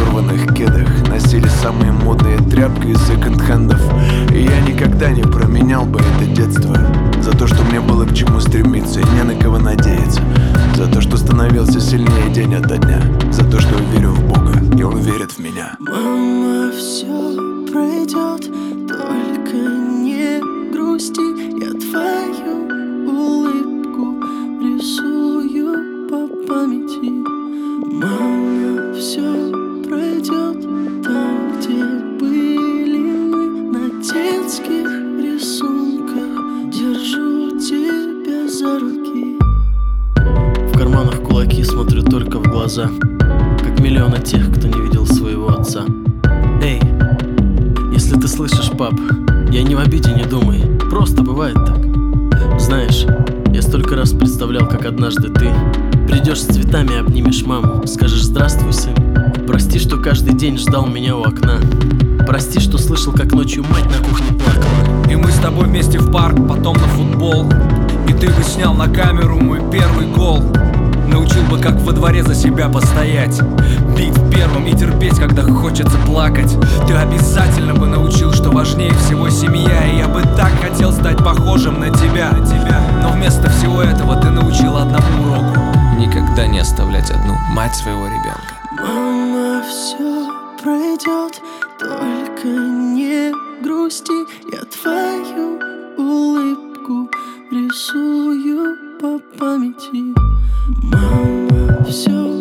порванных кедах, носили самые модные тряпки из секонд-хендов. И я никогда не променял бы это детство за то, что мне было к чему стремиться и не на кого надеяться, за то, что становился сильнее день ото дня, за то, что я верю в Бога, и Он верит в меня. Мама, все пройдет, только не грусти. Я твою улыбку рисую по памяти. Мама, все пройдет, там, где были мы, на детских рисунках. Держу тебя за руки. В карманах кулаки, смотрю только в глаза, как миллионы тех, кто не видел своего отца. Эй, если ты слышишь, пап, я не в обиде, не думай, просто бывает так. Знаешь, я столько раз представлял, как однажды ты придешь с цветами, обнимешь маму, скажешь: здравствуй, сын. Прости, что каждый день ждал меня у окна. Прости, что слышал, как ночью мать на кухне плакала. И мы с тобой вместе в парк, потом на футбол. И ты бы снял на камеру мой первый гол. Научил бы, как во дворе за себя постоять, бить первым и терпеть, когда хочется плакать. Ты обязательно бы научил, что важнее всего семья. И я бы так хотел стать похожим на тебя. Но вместо всего этого ты научил одному уроку: никогда не оставлять одну мать своего ребенка. Мама, все пройдет, только не грусти. Я твою улыбку рисую по памяти. Мама, все